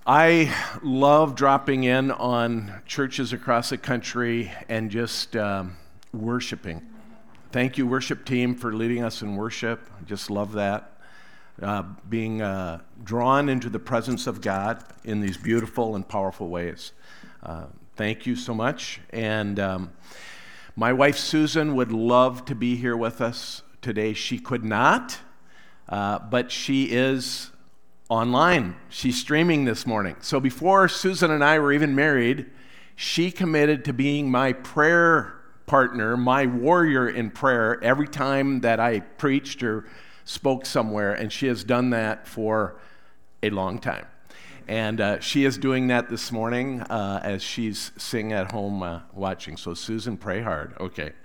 I love dropping in on churches across the country and just worshiping. Thank you, worship team, for leading us in worship. I just love that. Being drawn into the presence of God in these beautiful and powerful ways. Thank you so much. And my wife, Susan, would love to be here with us today. She could not, but she is online. She's streaming this morning. So before Susan and I were even married, she committed to being my prayer partner, my warrior in prayer every time that I preached or spoke somewhere, and she has done that for a long time. And she is doing that this morning as she's sitting at home watching. So Susan, pray hard. Okay.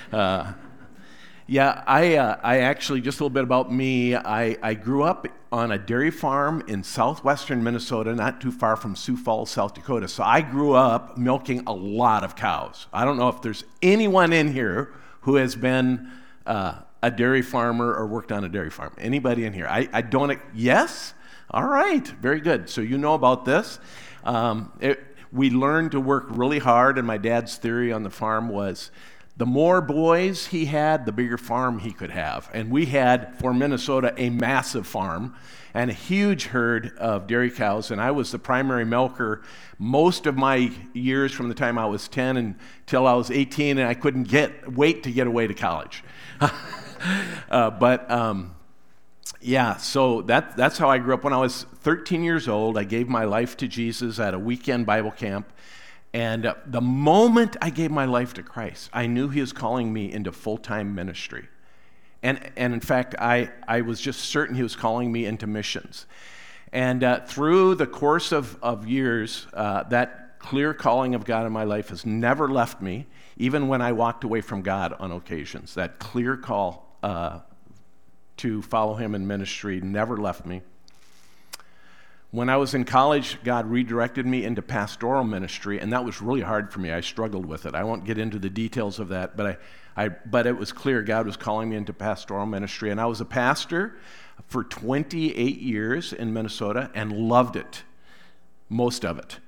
I actually, just a little bit about me, I grew up on a dairy farm in southwestern Minnesota, not too far from Sioux Falls, South Dakota. So I grew up milking a lot of cows. I don't know if there's anyone in here who has been a dairy farmer or worked on a dairy farm. Anybody in here? I don't, yes? All right, very good. So you know about this. We learned to work really hard, and my dad's theory on the farm was the more boys he had, the bigger farm he could have. And we had, for Minnesota, a massive farm and a huge herd of dairy cows, and I was the primary milker most of my years from the time I was 10 until I was 18, and I couldn't wait to get away to college. So that's how I grew up. When I was 13 years old, I gave my life to Jesus at a weekend Bible camp. And the moment I gave my life to Christ, I knew he was calling me into full-time ministry. And in fact, I was just certain he was calling me into missions. And through the course of years, that clear calling of God in my life has never left me, even when I walked away from God on occasions. That clear call to follow him in ministry never left me. When I was in college, God redirected me into pastoral ministry, and that was really hard for me. I struggled with it. I won't get into the details of that, but it was clear God was calling me into pastoral ministry, and I was a pastor for 28 years in Minnesota and loved it, most of it.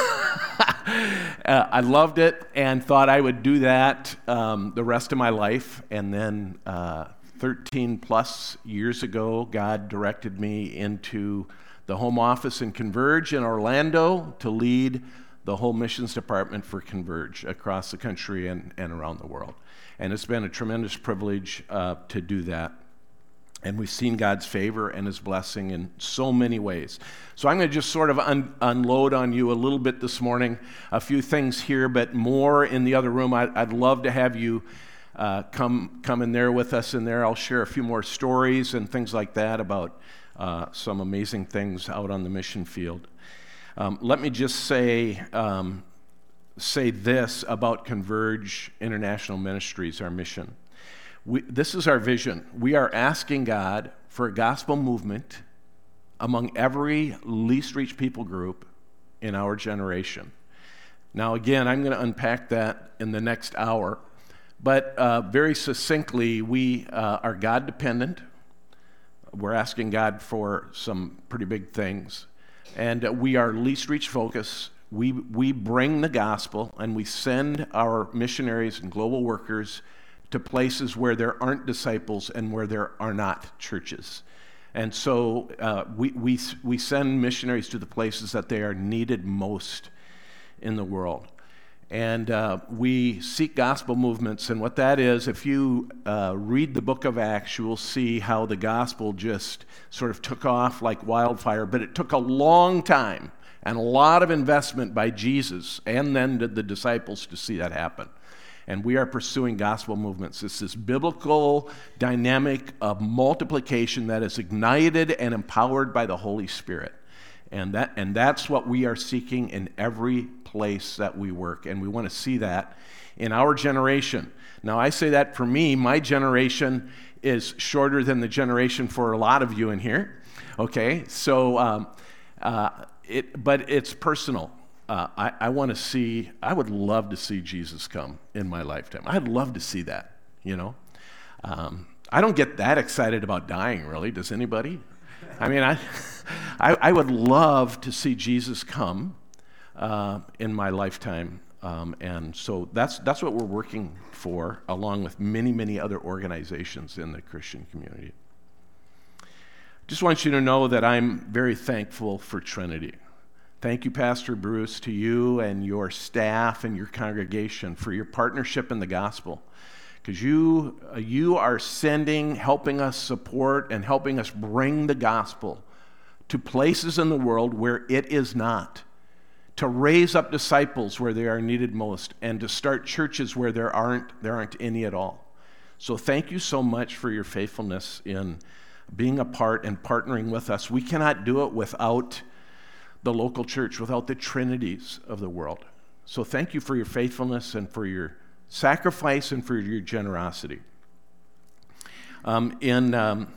I loved it and thought I would do that the rest of my life, and then 13 plus years ago, God directed me into the home office in Converge in Orlando to lead the whole missions department for Converge across the country and around the world. And it's been a tremendous privilege to do that. And we've seen God's favor and his blessing in so many ways. So I'm going to just sort of unload on you a little bit this morning, a few things here, but more in the other room. I'd love to have you come in there with us in there. I'll share a few more stories and things like that about some amazing things out on the mission field. Let me just say this about Converge International Ministries, our mission. This is our vision. We are asking God for a gospel movement among every least reached people group in our generation. Now, again, I'm going to unpack that in the next hour, but very succinctly, we are God dependent. We're asking God for some pretty big things. And we are least reach focused. We bring the gospel and we send our missionaries and global workers to places where there aren't disciples and where there are not churches. And so we send missionaries to the places that they are needed most in the world. And we seek gospel movements, and what that is, if you read the book of Acts, you will see how the gospel just sort of took off like wildfire, but it took a long time and a lot of investment by Jesus and then the disciples to see that happen. And we are pursuing gospel movements. It's this biblical dynamic of multiplication that is ignited and empowered by the Holy Spirit. And that's what we are seeking in every place that we work, and we want to see that in our generation. Now, I say that for me, my generation is shorter than the generation for a lot of you in here. Okay, so but it's personal. I would love to see Jesus come in my lifetime. I'd love to see that. I don't get that excited about dying, really. Does anybody? I mean, I would love to see Jesus come in my lifetime. And so that's what we're working for, along with many, many other organizations in the Christian community. Just want you to know that I'm very thankful for Trinity. Thank you, Pastor Bruce, to you and your staff and your congregation for your partnership in the gospel. Because you are helping us support and helping us bring the gospel to places in the world where it is not, to raise up disciples where they are needed most, and to start churches where there aren't any at all. So thank you so much for your faithfulness in being a part and partnering with us. We cannot do it without the local church, without the Trinities of the world. So thank you for your faithfulness and for your sacrifice and for your generosity. In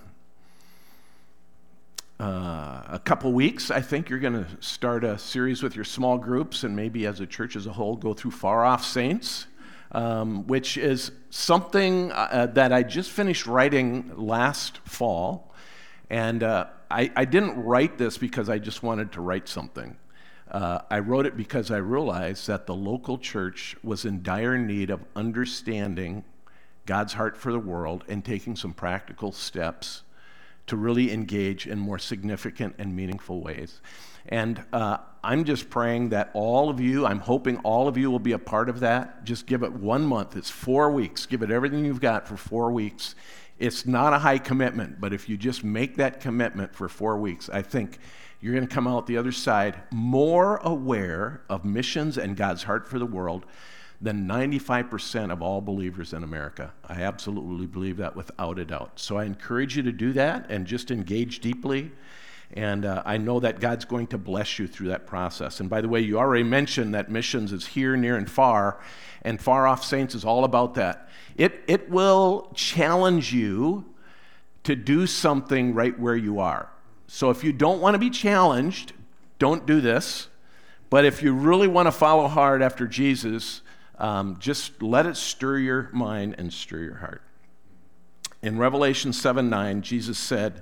a couple weeks, I think you're going to start a series with your small groups, and maybe as a church as a whole go through Far Off Saints, which is something that I just finished writing last fall. And I didn't write this because I just wanted to write something. I wrote it because I realized that the local church was in dire need of understanding God's heart for the world and taking some practical steps to really engage in more significant and meaningful ways. And I'm just praying that I'm hoping all of you will be a part of that. Just give it 1 month. It's 4 weeks. Give it everything you've got for 4 weeks. It's not a high commitment, but if you just make that commitment for 4 weeks, I think you're going to come out the other side more aware of missions and God's heart for the world than 95% of all believers in America. I absolutely believe that without a doubt. So I encourage you to do that and just engage deeply. And I know that God's going to bless you through that process. And by the way, you already mentioned that missions is here, near, and Far Off Saints is all about that. It will challenge you to do something right where you are. So if you don't want to be challenged, don't do this. But if you really want to follow hard after Jesus, just let it stir your mind and stir your heart. In Revelation 7:9, Jesus said,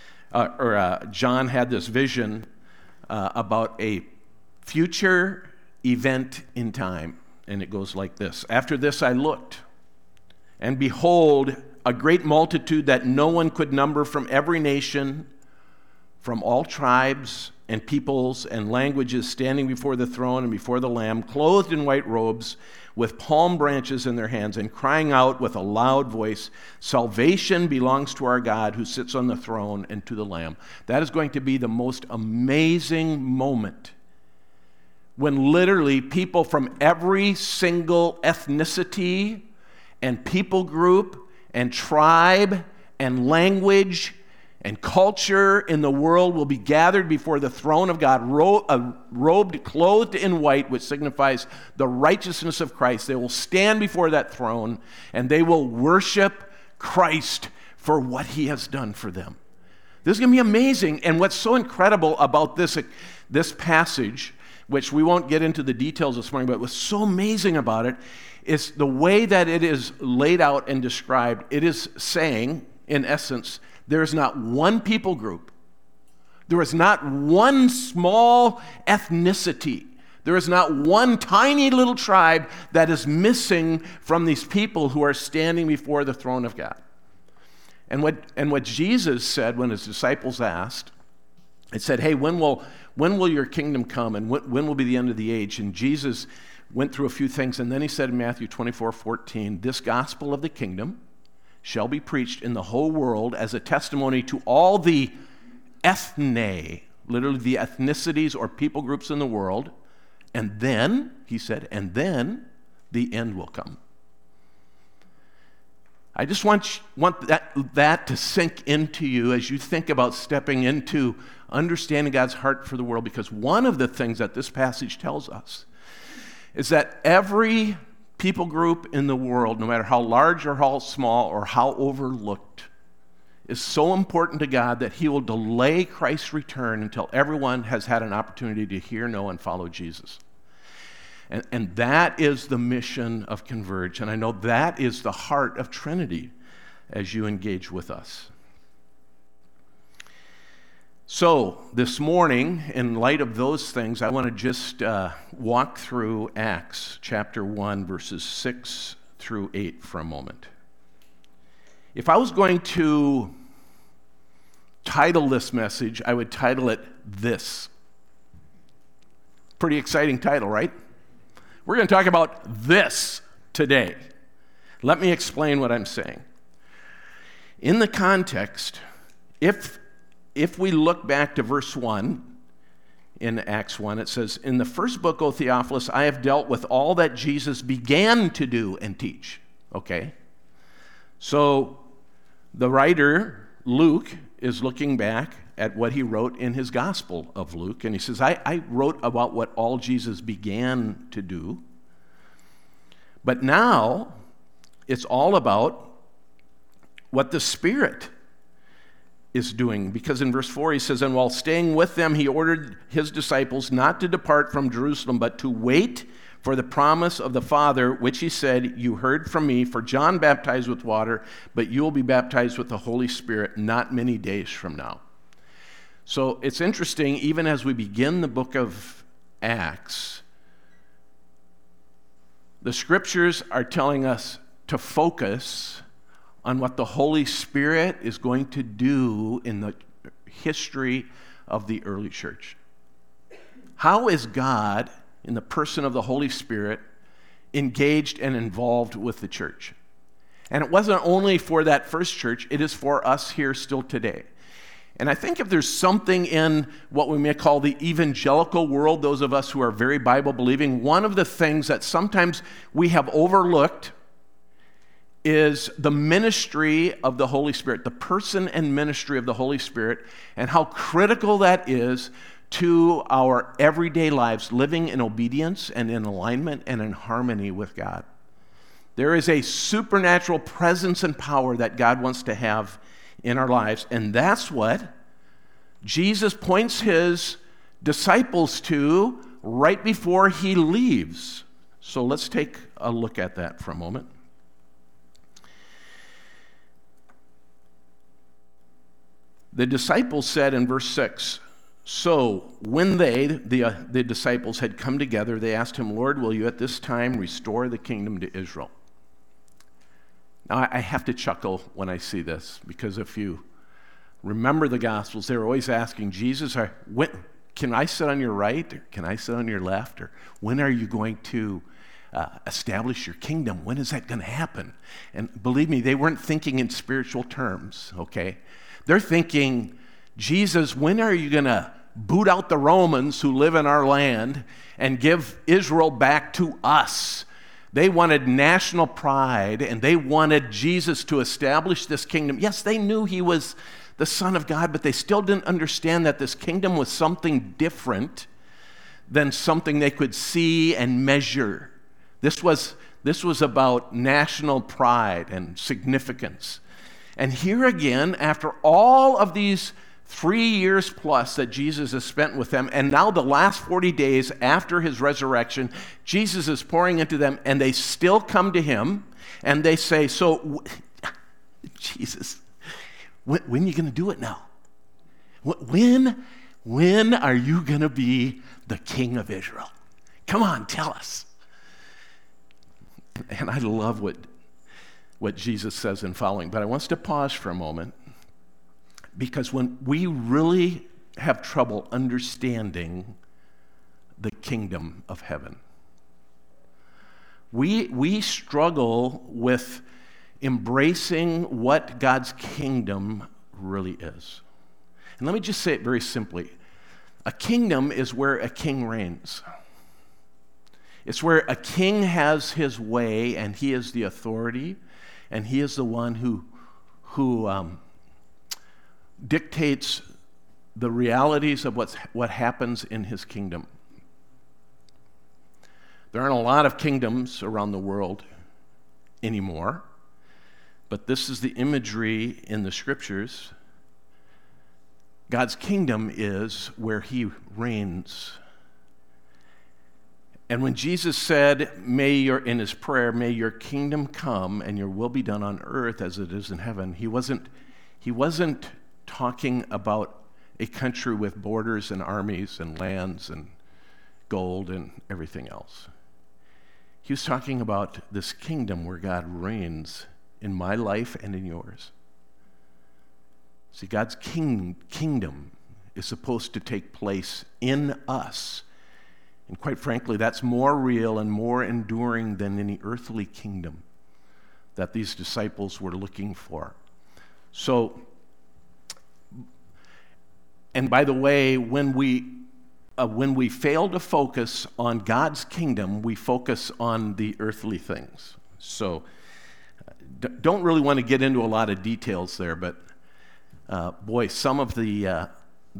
John had this vision about a future event in time, and it goes like this. After this I looked, and behold, a great multitude that no one could number from every nation, from all tribes and peoples and languages, standing before the throne and before the Lamb, clothed in white robes, with palm branches in their hands, and crying out with a loud voice, "Salvation belongs to our God who sits on the throne and to the Lamb." That is going to be the most amazing moment when literally people from every single ethnicity and people group and tribe and language and culture in the world will be gathered before the throne of God, robed, clothed in white, which signifies the righteousness of Christ. They will stand before that throne, and they will worship Christ for what he has done for them. This is going to be amazing. And what's so incredible about this passage, which we won't get into the details this morning, but what's so amazing about it is the way that it is laid out and described. It is saying, in essence, there is not one people group. There is not one small ethnicity. There is not one tiny little tribe that is missing from these people who are standing before the throne of God. And what Jesus said when his disciples asked, it said, "Hey, when will your kingdom come, and when will be the end of the age?" And Jesus went through a few things, and then he said in Matthew 24:14, "This gospel of the kingdom shall be preached in the whole world as a testimony to all the ethne," literally the ethnicities or people groups in the world, and then, he said, and then the end will come. I just want that to sink into you as you think about stepping into understanding God's heart for the world, because one of the things that this passage tells us is that every people group in the world, no matter how large or how small or how overlooked, is so important to God that he will delay Christ's return until everyone has had an opportunity to hear, know, and follow Jesus. And that is the mission of Converge. And I know that is the heart of Trinity as you engage with us. So, this morning, in light of those things, I want to just walk through Acts chapter 1, verses 6 through 8 for a moment. If I was going to title this message, I would title it This. Pretty exciting title, right? We're going to talk about this today. Let me explain what I'm saying. In the context, if we look back to verse 1 in Acts 1, it says, "In the first book, O Theophilus, I have dealt with all that Jesus began to do and teach." Okay? So the writer, Luke, is looking back at what he wrote in his Gospel of Luke, and he says, I wrote about what all Jesus began to do, but now it's all about what the Spirit is doing, because in verse 4 he says, "And while staying with them, he ordered his disciples not to depart from Jerusalem, but to wait for the promise of the Father, which he said, 'You heard from me, for John baptized with water, but you will be baptized with the Holy Spirit not many days from now.'" So it's interesting, even as we begin the book of Acts, the scriptures are telling us to focus on what the Holy Spirit is going to do in the history of the early church. How is God, in the person of the Holy Spirit, engaged and involved with the church? And it wasn't only for that first church, it is for us here still today. And I think if there's something in what we may call the evangelical world, those of us who are very Bible-believing, one of the things that sometimes we have overlooked is the ministry of the Holy Spirit, the person and ministry of the Holy Spirit, and how critical that is to our everyday lives, living in obedience and in alignment and in harmony with God. There is a supernatural presence and power that God wants to have in our lives, and that's what Jesus points his disciples to right before he leaves. So let's take a look at that for a moment. The disciples said in verse 6, "So when the disciples had come together, they asked him, 'Lord, will you at this time restore the kingdom to Israel?'" Now, I have to chuckle when I see this, because if you remember the Gospels, they were always asking Jesus, "Can I sit on your right? Or can I sit on your left? Or when are you going to establish your kingdom? When is that going to happen?" And believe me, they weren't thinking in spiritual terms, okay? They're thinking, "Jesus, when are you going to boot out the Romans who live in our land and give Israel back to us?" They wanted national pride, and they wanted Jesus to establish this kingdom. Yes, they knew he was the Son of God, but they still didn't understand that this kingdom was something different than something they could see and measure. This was about national pride and significance. And here again, after all of these 3 years plus that Jesus has spent with them, and now the last 40 days after his resurrection, Jesus is pouring into them, and they still come to him, and they say, "So, Jesus, when are you going to do it now? When are you going to be the King of Israel? Come on, tell us." And I love what Jesus says in following, but I want us to pause for a moment, because when we really have trouble understanding the kingdom of heaven, we struggle with embracing what God's kingdom really is. And let me just say it very simply. A kingdom is where a king reigns. It's where a king has his way, and he is the authority, and he is the one who dictates the realities of what happens in his kingdom. There aren't a lot of kingdoms around the world anymore, but this is the imagery in the scriptures. God's kingdom is where he reigns. And when Jesus said, in his prayer, "May your kingdom come and your will be done on earth as it is in heaven," he wasn't talking about a country with borders and armies and lands and gold and everything else. He was talking about this kingdom where God reigns in my life and in yours. See, God's kingdom is supposed to take place in us. And quite frankly, that's more real and more enduring than any earthly kingdom that these disciples were looking for. So, and by the way, when we fail to focus on God's kingdom, we focus on the earthly things. So, don't really want to get into a lot of details there, but boy, some of the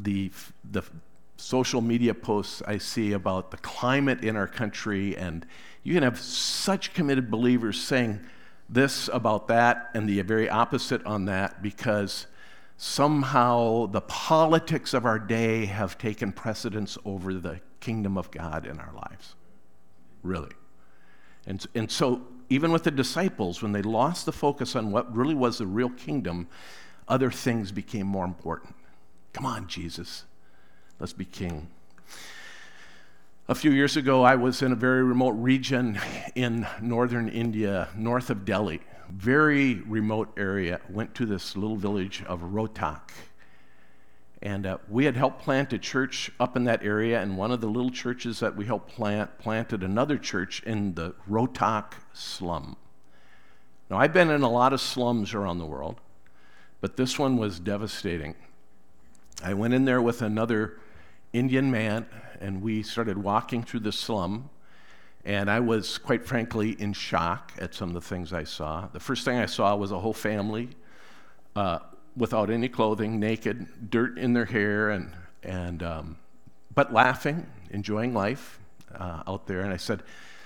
social media posts I see about the climate in our country, and you can have such committed believers saying this about that and the very opposite on that, because somehow the politics of our day have taken precedence over the kingdom of God in our lives. Really. And so even with the disciples, when they lost the focus on what really was the real kingdom, other things became more important. Come on, Jesus, let's be king. A few years ago, I was in a very remote region in northern India, north of Delhi. Very remote area. Went to this little village of Rohtak. And we had helped plant a church up in that area, and one of the little churches that we helped planted another church in the Rohtak slum. Now, I've been in a lot of slums around the world, but this one was devastating. I went in there with another Indian man, and we started walking through the slum, and I was, quite frankly, in shock at some of the things I saw. The first thing I saw was a whole family without any clothing, naked, dirt in their hair, but laughing, enjoying life out there. And I said,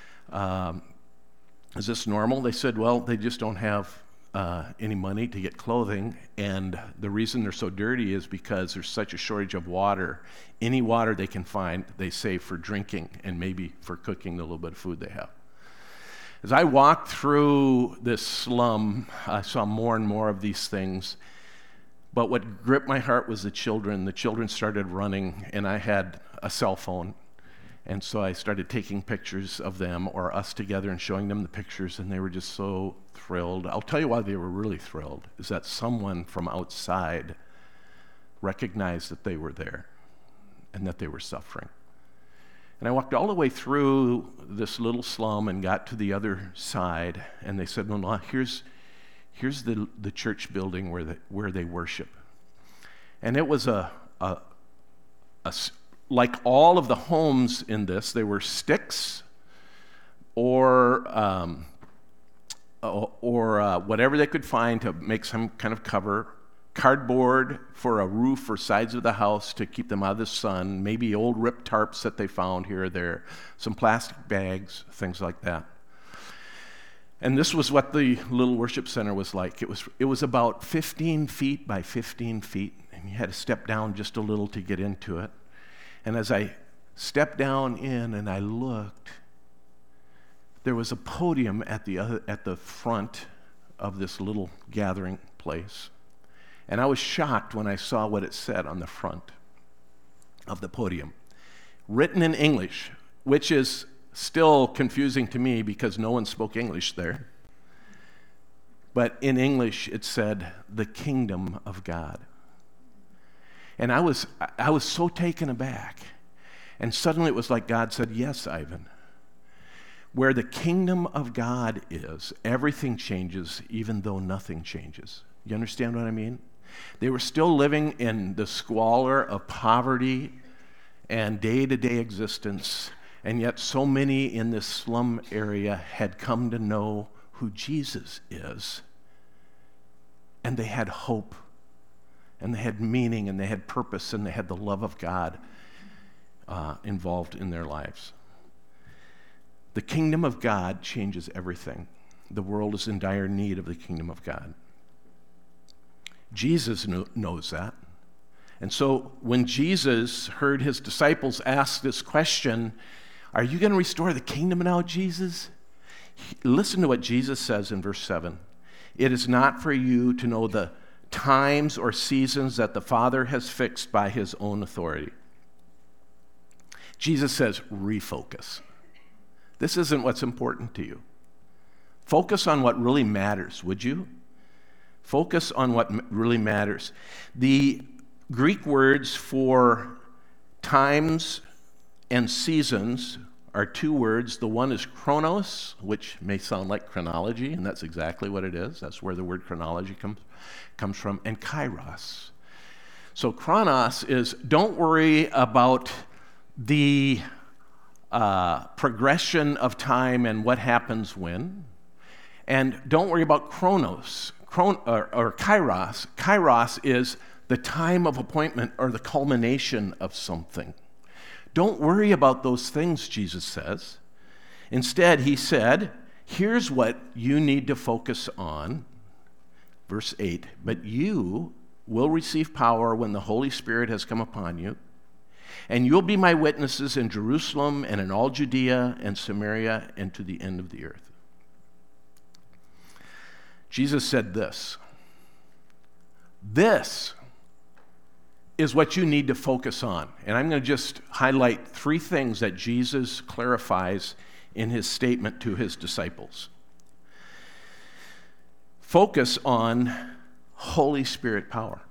is this normal? They said, well, they just don't have any money to get clothing, and the reason they're so dirty is because there's such a shortage of water. Any water they can find, they save for drinking and maybe for cooking the little bit of food they have. As I walked through this slum, I saw more and more of these things, but what gripped my heart was the children. The children started running, and I had a cell phone. And so I started taking pictures of them or us together and showing them the pictures, and they were just so thrilled. I'll tell you why they were really thrilled, is that someone from outside recognized that they were there and that they were suffering. And I walked all the way through this little slum and got to the other side, and they said, well, here's the church building where they worship. And it was like all of the homes in this, they were sticks or whatever they could find to make some kind of cover, cardboard for a roof or sides of the house to keep them out of the sun, maybe old ripped tarps that they found here or there, some plastic bags, things like that. And this was what the little worship center was like. It was about 15 feet by 15 feet, and you had to step down just a little to get into it. And as I stepped down in and I looked, there was a podium at the front of this little gathering place. And I was shocked when I saw what it said on the front of the podium. Written in English, which is still confusing to me because no one spoke English there. But in English it said, "The Kingdom of God." And I was so taken aback. And suddenly it was like God said, "Yes, Ivan. Where the kingdom of God is, everything changes even though nothing changes." You understand what I mean? They were still living in the squalor of poverty and day-to-day existence, and yet so many in this slum area had come to know who Jesus is. And they had hope, and they had meaning, and they had purpose, and they had the love of God involved in their lives. The kingdom of God changes everything. The world is in dire need of the kingdom of God. Jesus knows that. And so when Jesus heard his disciples ask this question, "Are you going to restore the kingdom now, Jesus?" Listen to what Jesus says in verse 7. "It is not for you to know the times or seasons that the Father has fixed by his own authority. Jesus says, refocus. This isn't what's important to you. Focus on what really matters, would you? Focus on what really matters. The Greek words for times and seasons are two words. The one is chronos, which may sound like chronology, and that's exactly what it is. That's where the word chronology comes from, and kairos. So chronos is, don't worry about the progression of time and what happens when, and don't worry about chronos, or kairos. Kairos is the time of appointment or the culmination of something. Don't worry about those things, Jesus says. Instead, he said, here's what you need to focus on. Verse 8, but you will receive power when the Holy Spirit has come upon you, and you'll be my witnesses in Jerusalem and in all Judea and Samaria and to the end of the earth. Jesus said this. This is what you need to focus on. And I'm going to just highlight three things that Jesus clarifies in his statement to his disciples. Focus on Holy Spirit power.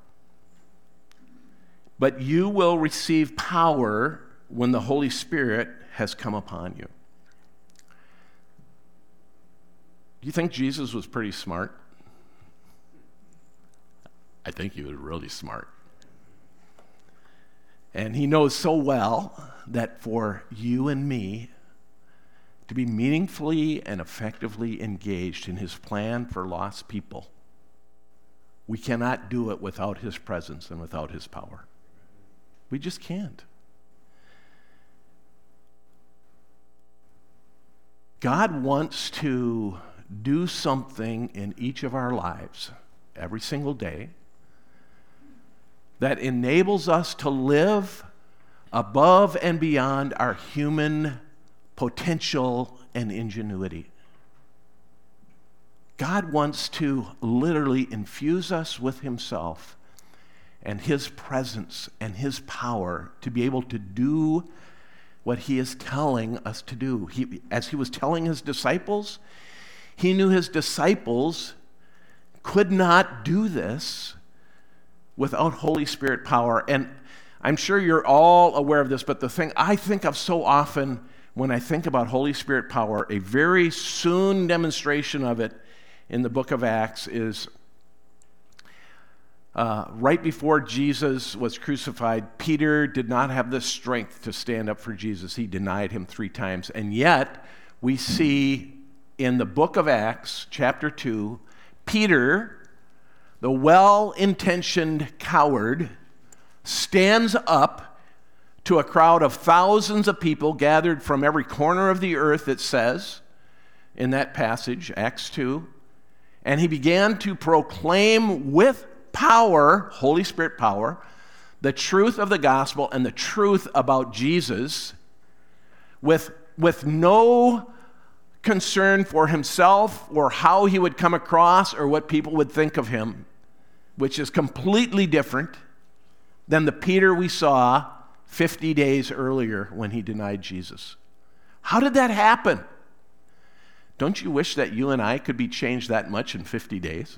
But you will receive power when the Holy Spirit has come upon you. Do you think Jesus was pretty smart? I think he was really smart. And he knows so well that for you and me to be meaningfully and effectively engaged in his plan for lost people, we cannot do it without his presence and without his power. We just can't. God wants to do something in each of our lives every single day that enables us to live above and beyond our human potential and ingenuity. God wants to literally infuse us with himself and his presence and his power to be able to do what he is telling us to do. As he was telling his disciples, he knew his disciples could not do this without Holy Spirit power. And I'm sure you're all aware of this, but the thing I think of so often when I think about Holy Spirit power, a very soon demonstration of it in the book of Acts is right before Jesus was crucified. Peter did not have the strength to stand up for Jesus. He denied him 3 times. And yet, we see in the book of Acts, chapter 2, Peter, the well-intentioned coward, stands up to a crowd of thousands of people gathered from every corner of the earth, it says in that passage, Acts 2, and he began to proclaim with power, Holy Spirit power, the truth of the gospel and the truth about Jesus with no concern for himself or how he would come across or what people would think of him, which is completely different than the Peter we saw 50 days earlier when he denied Jesus. How did that happen? Don't you wish that you and I could be changed that much in 50 days?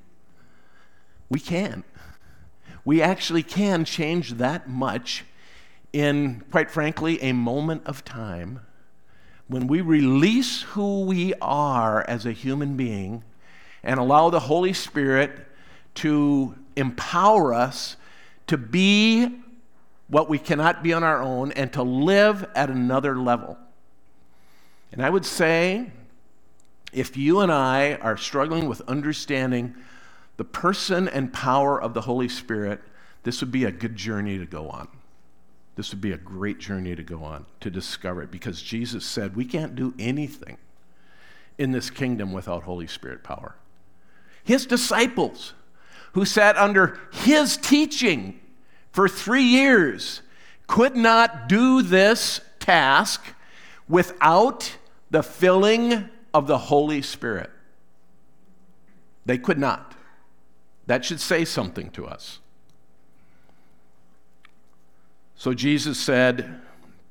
We can. We actually can change that much in, quite frankly, a moment of time when we release who we are as a human being and allow the Holy Spirit to empower us to be what we cannot be on our own and to live at another level. And I would say, if you and I are struggling with understanding the person and power of the Holy Spirit, this would be a good journey to go on. This would be a great journey to go on, to discover it, because Jesus said we can't do anything in this kingdom without Holy Spirit power. His disciples, who sat under his teaching for 3 years, could not do this task without the filling of the Holy Spirit. They could not. That should say something to us. So Jesus said,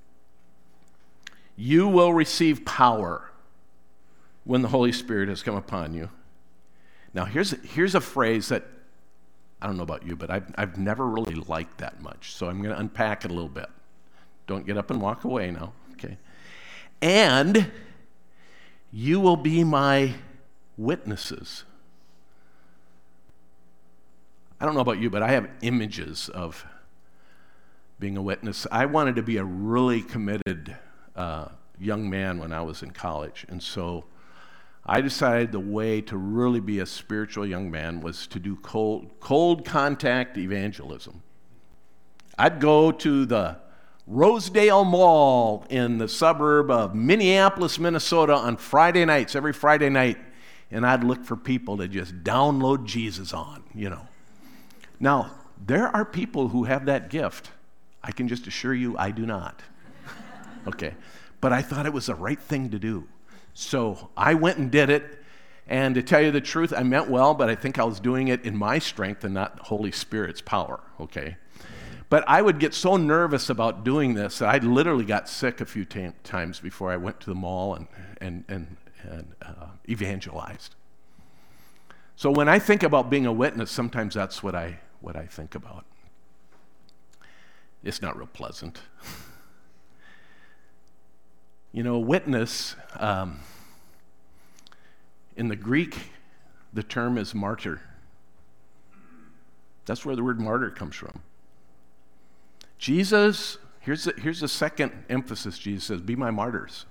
"You will receive power when the Holy Spirit has come upon you." Now, here's a phrase that, I don't know about you, but I've never really liked that much. So I'm going to unpack it a little bit. Don't get up and walk away now, okay? "And you will be my witnesses." I don't know about you, but I have images of being a witness. I wanted to be a really committed young man when I was in college. And so I decided the way to really be a spiritual young man was to do cold contact evangelism. I'd go to the Rosedale Mall in the suburb of Minneapolis, Minnesota on Friday nights, every Friday night, and I'd look for people to just download Jesus on, Now, there are people who have that gift. I can just assure you I do not. Okay. But I thought it was the right thing to do. So I went and did it. And to tell you the truth, I meant well, but I think I was doing it in my strength and not Holy Spirit's power. Okay. But I would get so nervous about doing this that I literally got sick a few times before I went to the mall and evangelized. So when I think about being a witness, sometimes that's what I think about. It's not real pleasant. Witness, in the Greek, the term is martyr. That's where the word martyr comes from. Jesus, here's the second emphasis. Jesus says, "Be my martyrs."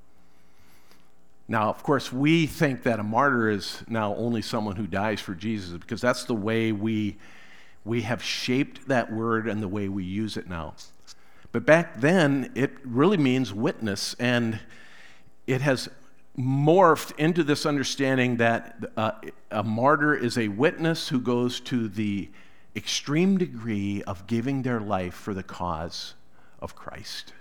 Now, of course, we think that a martyr is now only someone who dies for Jesus, because that's the way we have shaped that word and the way we use it now. But back then, it really means witness, and it has morphed into this understanding that a martyr is a witness who goes to the extreme degree of giving their life for the cause of Christ.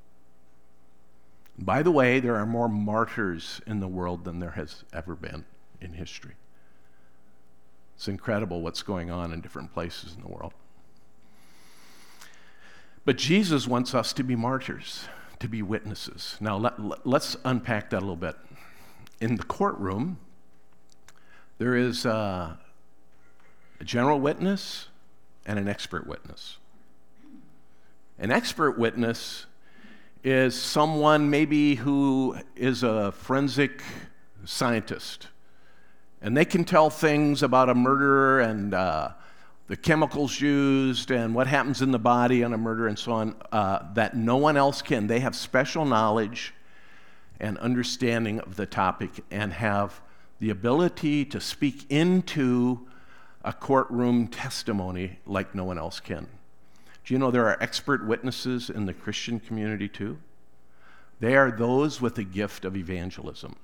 By the way, there are more martyrs in the world than there has ever been in history. It's incredible what's going on in different places in the world. But Jesus wants us to be martyrs, to be witnesses. Now, let's unpack that a little bit. In the courtroom, there is a general witness and an expert witness. An expert witness is someone maybe who is a forensic scientist, and they can tell things about a murder and the chemicals used and what happens in the body on a murder and so on that no one else can. They have special knowledge and understanding of the topic and have the ability to speak into a courtroom testimony like no one else can. Do you know there are expert witnesses in the Christian community too? They are those with the gift of evangelism.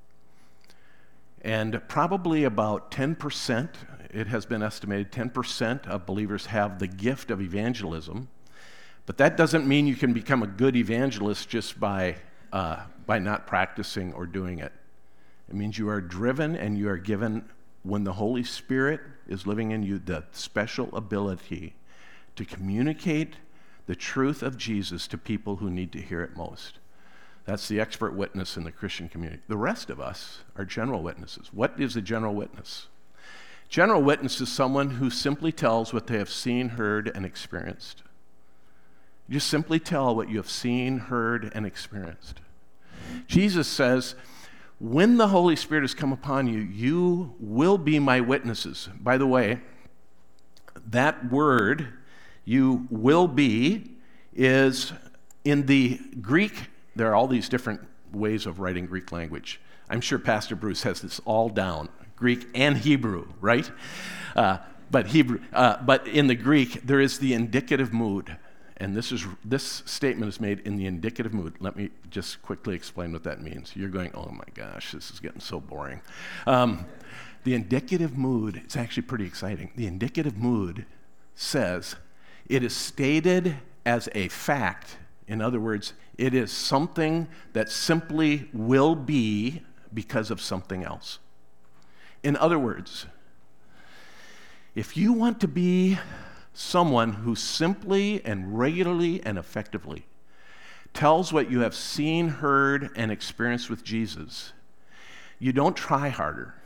And probably about 10%, it has been estimated, 10% of believers have the gift of evangelism. But that doesn't mean you can become a good evangelist just by not practicing or doing it. It means you are driven and you are given, when the Holy Spirit is living in you, the special ability to communicate the truth of Jesus to people who need to hear it most. That's the expert witness in the Christian community. The rest of us are general witnesses. What is a general witness? General witness is someone who simply tells what they have seen, heard, and experienced. You just simply tell what you have seen, heard, and experienced. Jesus says, when the Holy Spirit has come upon you, you will be my witnesses. By the way, that word, you will be, is in the Greek. There are all these different ways of writing Greek language. I'm sure Pastor Bruce has this all down, Greek and Hebrew, right? But in the Greek, there is the indicative mood. And this statement is made in the indicative mood. Let me just quickly explain what that means. You're going, oh my gosh, this is getting so boring. The indicative mood, it's actually pretty exciting. The indicative mood says it is stated as a fact. In other words, it is something that simply will be because of something else. In other words, If you want to be someone who simply and regularly and effectively tells what you have seen, heard, and experienced with Jesus, you don't try harder.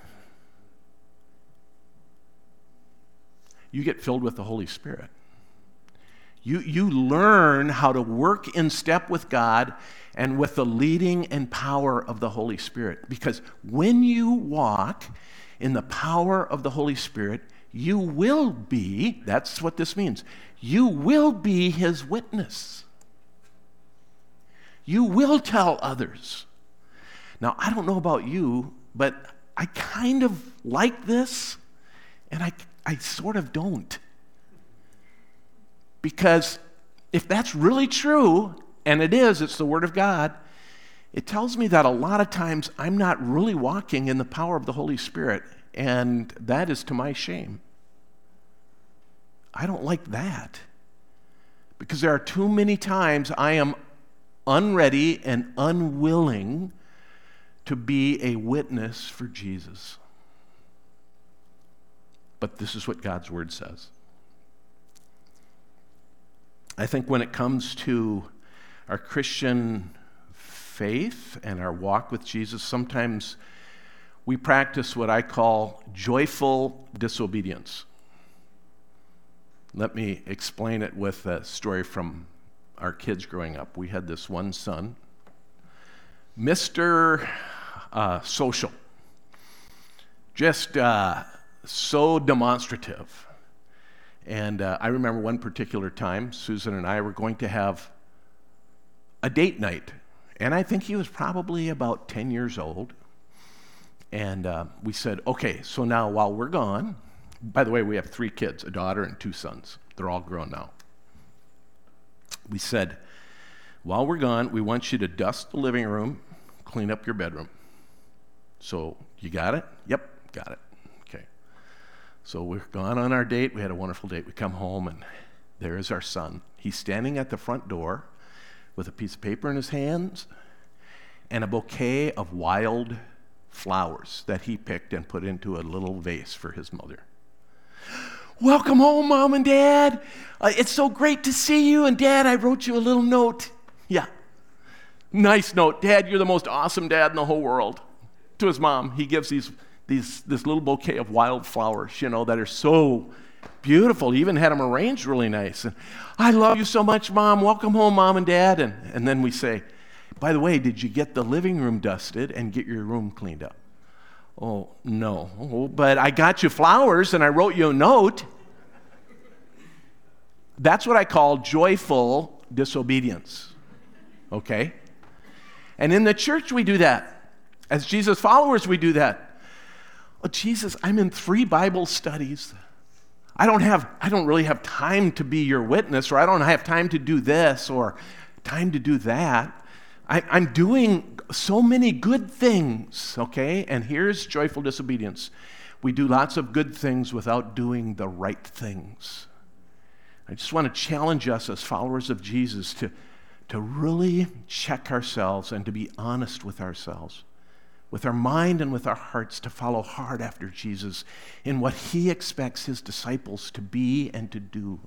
You get filled with the Holy Spirit. You learn how to work in step with God and with the leading and power of the Holy Spirit. Because when you walk in the power of the Holy Spirit, you will be, that's what this means, you will be His witness. You will tell others. Now, I don't know about you, but I kind of like this, and I sort of don't. Because if that's really true, and it is, it's the Word of God, it tells me that a lot of times I'm not really walking in the power of the Holy Spirit, and that is to my shame. I don't like that. Because there are too many times I am unready and unwilling to be a witness for Jesus. But this is what God's Word says. I think when it comes to our Christian faith and our walk with Jesus, sometimes we practice what I call joyful disobedience. Let me explain it with a story from our kids growing up. We had this one son, Mr. Social, just so demonstrative. And I remember one particular time, Susan and I were going to have a date night. And I think he was probably about 10 years old. And we said, okay, so now while we're gone, by the way, we have 3 kids, a daughter and 2 sons. They're all grown now. We said, while we're gone, we want you to dust the living room, clean up your bedroom. So, you got it? Yep, got it. Okay. So we're gone on our date. We had a wonderful date. We come home, and there is our son. He's standing at the front door with a piece of paper in his hands and a bouquet of wild flowers that he picked and put into a little vase for his mother. Welcome home, Mom and Dad. It's so great to see you. And Dad, I wrote you a little note. Yeah. Nice note. Dad, you're the most awesome dad in the whole world. To his mom, he gives this little bouquet of wild flowers, that are so beautiful. He even had them arranged really nice. And I love you so much, Mom. Welcome home, Mom and Dad. And then we say, by the way, did you get the living room dusted and get your room cleaned up? Oh, no. Oh, but I got you flowers and I wrote you a note. That's what I call joyful disobedience. Okay? And in the church, we do that. As Jesus followers, we do that. Oh, Jesus, I'm in 3 Bible studies. I don't really have time to be your witness, or I don't have time to do this or time to do that. I'm doing so many good things, okay? And here's joyful disobedience. We do lots of good things without doing the right things. I just want to challenge us as followers of Jesus to really check ourselves and to be honest with ourselves, with our mind and with our hearts, to follow hard after Jesus in what He expects His disciples to be and to do.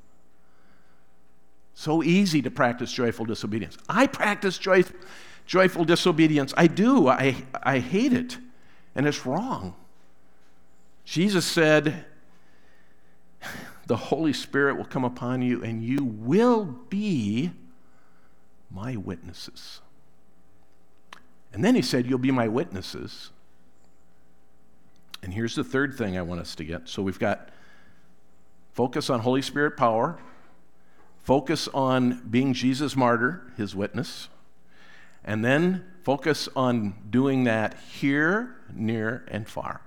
So easy to practice joyful disobedience. I practice joyful disobedience. I do. I hate it, and it's wrong. Jesus said, the Holy Spirit will come upon you, and you will be my witnesses. And then He said, you'll be my witnesses. And here's the third thing I want us to get. So we've got focus on Holy Spirit power, focus on being Jesus' martyr, His witness, and then focus on doing that here, near, and far.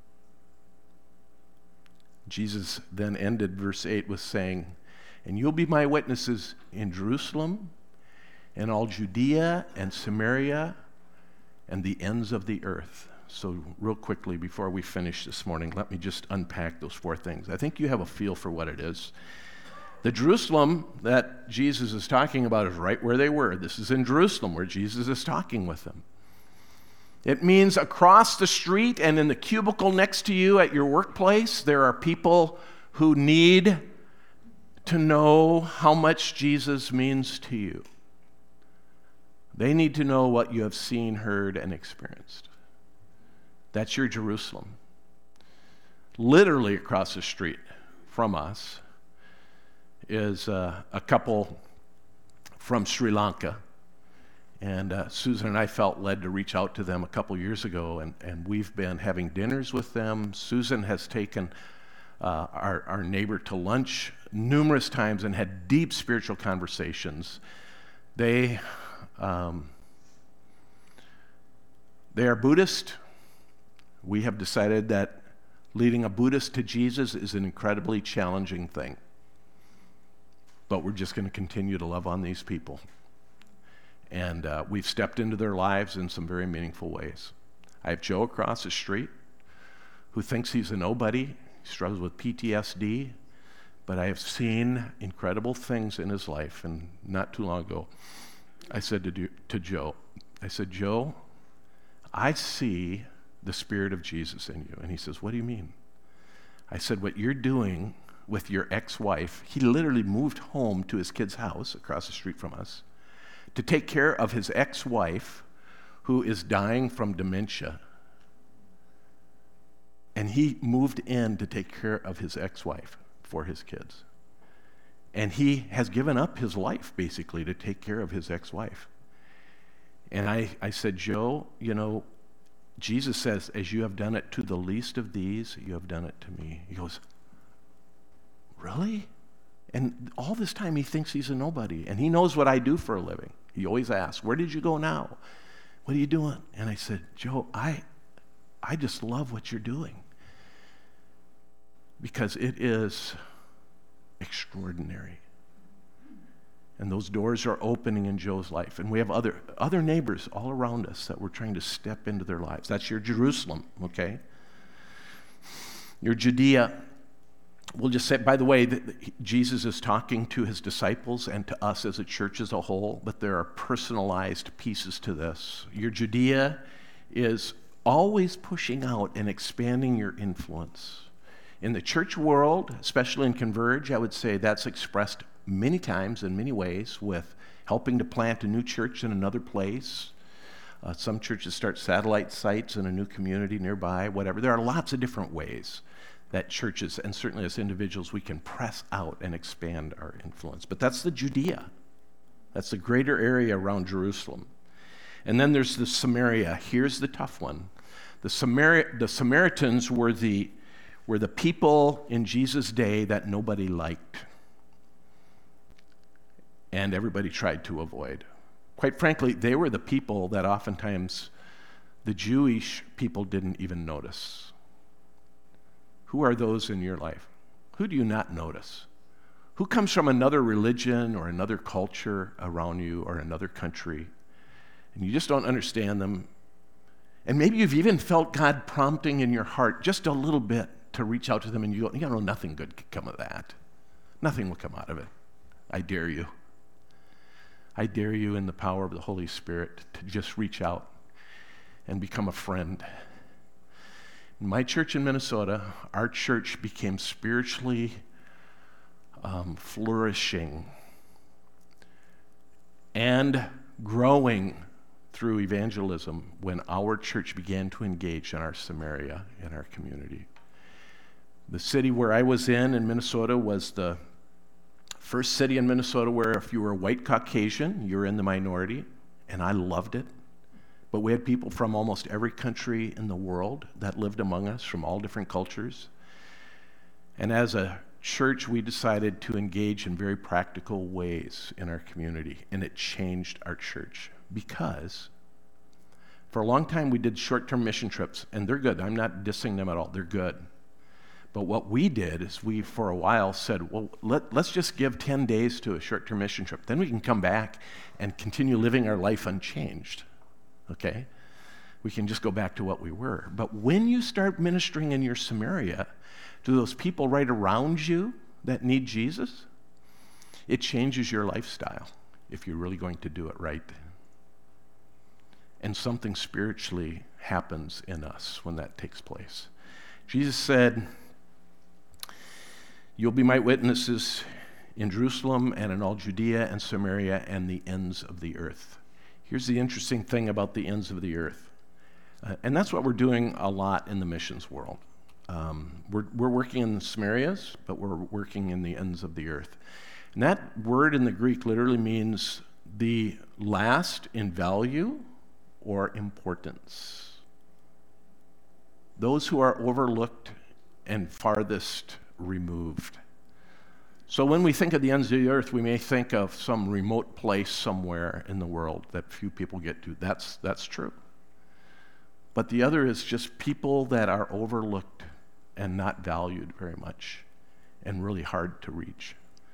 Jesus then ended verse 8 with saying, and you'll be my witnesses in Jerusalem, and all Judea and Samaria, and the ends of the earth. So real quickly, before we finish this morning, let me just unpack those 4 things. I think you have a feel for what it is. The Jerusalem that Jesus is talking about is right where they were. This is in Jerusalem where Jesus is talking with them. It means across the street and in the cubicle next to you at your workplace, there are people who need to know how much Jesus means to you. They need to know what you have seen, heard, and experienced. That's your Jerusalem. Literally across the street from us is a couple from Sri Lanka. And Susan and I felt led to reach out to them a couple years ago, and we've been having dinners with them. Susan has taken our neighbor to lunch numerous times and had deep spiritual conversations. They are Buddhist. We have decided that leading a Buddhist to Jesus is an incredibly challenging thing. But we're just going to continue to love on these people. And we've stepped into their lives in some very meaningful ways. I have Joe across the street who thinks he's a nobody. He struggles with PTSD. But I have seen incredible things in his life. And not too long ago, I said to Joe, Joe, I see the Spirit of Jesus in you. And he says, what do you mean? I said, what you're doing with your ex-wife, he literally moved home to his kid's house across the street from us to take care of his ex-wife who is dying from dementia. And he moved in to take care of his ex-wife for his kids. And he has given up his life, basically, to take care of his ex-wife. And I said, Joe, you know, Jesus says, as you have done it to the least of these, you have done it to me. He goes, really? And all this time he thinks he's a nobody. And he knows what I do for a living. He always asks, where did you go now? What are you doing? And I said, Joe, I just love what you're doing. Because it is extraordinary. And those doors are opening in Joe's life. And we have other neighbors all around us that we're trying to step into their lives. That's your Jerusalem, okay? Your Judea. We'll just say, by the way, that Jesus is talking to his disciples and to us as a church as a whole, but there are personalized pieces to this. Your Judea is always pushing out and expanding your influence. In the church world, especially in Converge, I would say that's expressed many times in many ways with helping to plant a new church in another place. Some churches start satellite sites in a new community nearby, whatever. There are lots of different ways that churches, and certainly as individuals, we can press out and expand our influence. But that's the Judea. That's the greater area around Jerusalem. And then there's the Samaria. Here's the tough one. The Samaritans were the people in Jesus' day that nobody liked and everybody tried to avoid. Quite frankly, they were the people that oftentimes the Jewish people didn't even notice. Who are those in your life? Who do you not notice? Who comes from another religion or another culture around you or another country, and you just don't understand them? And maybe you've even felt God prompting in your heart just a little bit to reach out to them, and you go, nothing good could come of that. Nothing will come out of it. I dare you. I dare you in the power of the Holy Spirit to just reach out and become a friend. In my church in Minnesota, our church became spiritually flourishing and growing through evangelism when our church began to engage in our Samaria, in our community. The city where I was in Minnesota, was the first city in Minnesota where if you were a white Caucasian, you were in the minority, and I loved it. But we had people from almost every country in the world that lived among us, from all different cultures. And as a church, we decided to engage in very practical ways in our community, and it changed our church because for a long time we did short-term mission trips, and they're good. I'm not dissing them at all. They're good. But what we did is we, for a while, said, well, let's just give 10 days to a short-term mission trip. Then we can come back and continue living our life unchanged, okay? We can just go back to what we were. But when you start ministering in your Samaria to those people right around you that need Jesus, it changes your lifestyle if you're really going to do it right. And something spiritually happens in us when that takes place. Jesus said, You'll be my witnesses in Jerusalem and in all Judea and Samaria and the ends of the earth. Here's the interesting thing about the ends of the earth. And that's what we're doing a lot in the missions world. We're working in the Samarias, but we're working in the ends of the earth. And that word in the Greek literally means the last in value or importance. Those who are overlooked and farthest removed. So when we think of the ends of the earth, we may think of some remote place somewhere in the world that few people get to. That's true. But the other is just people that are overlooked and not valued very much and really hard to reach.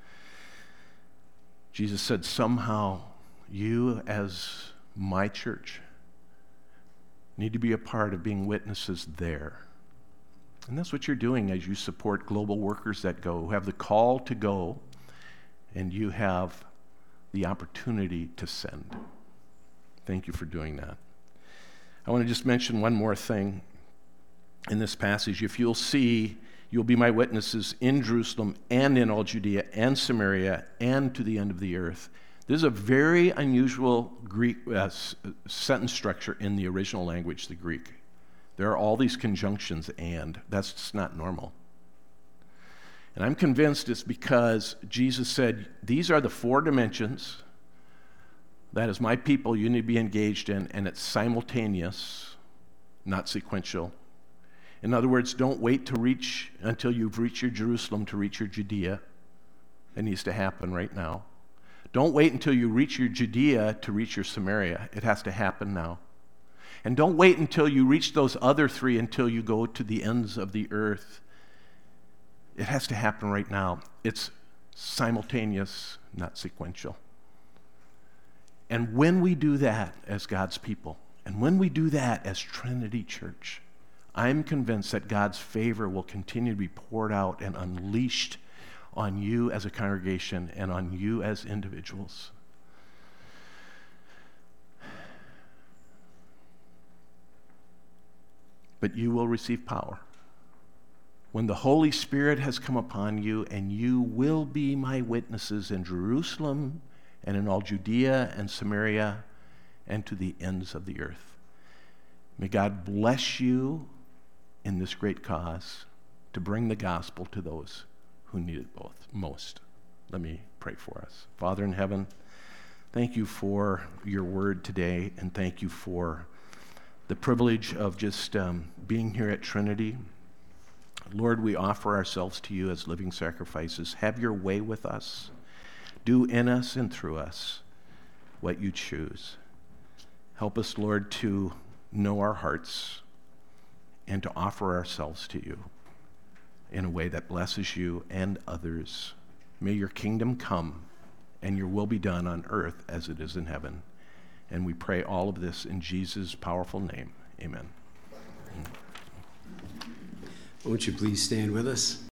Jesus said, somehow you as my church need to be a part of being witnesses there. And that's what you're doing as you support global workers that go, who have the call to go, and you have the opportunity to send. Thank you for doing that. I want to just mention one more thing in this passage. If you'll see, you'll be my witnesses in Jerusalem and in all Judea and Samaria and to the end of the earth. This is a very unusual Greek sentence structure in the original language, the Greek. There are all these conjunctions, and that's just not normal. And I'm convinced it's because Jesus said, these are the 4 dimensions that as my people you need to be engaged in, and it's simultaneous, not sequential. In other words, don't wait to reach until you've reached your Jerusalem to reach your Judea. It needs to happen right now. Don't wait until you reach your Judea to reach your Samaria. It has to happen now. And don't wait until you reach those other 3 until you go to the ends of the earth. It has to happen right now. It's simultaneous, not sequential. And when we do that as God's people, and when we do that as Trinity Church, I'm convinced that God's favor will continue to be poured out and unleashed on you as a congregation and on you as individuals. But you will receive power when the Holy Spirit has come upon you, and you will be my witnesses in Jerusalem and in all Judea and Samaria and to the ends of the earth. May God bless you in this great cause to bring the gospel to those who need it most. Let me pray for us. Father in heaven, thank you for your word today, and thank you for the privilege of just being here at Trinity. Lord, we offer ourselves to you as living sacrifices. Have your way with us. Do in us and through us what you choose. Help us, Lord, to know our hearts and to offer ourselves to you in a way that blesses you and others. May your kingdom come and your will be done on earth as it is in heaven. And we pray all of this in Jesus' powerful name. Amen. Won't you please stand with us?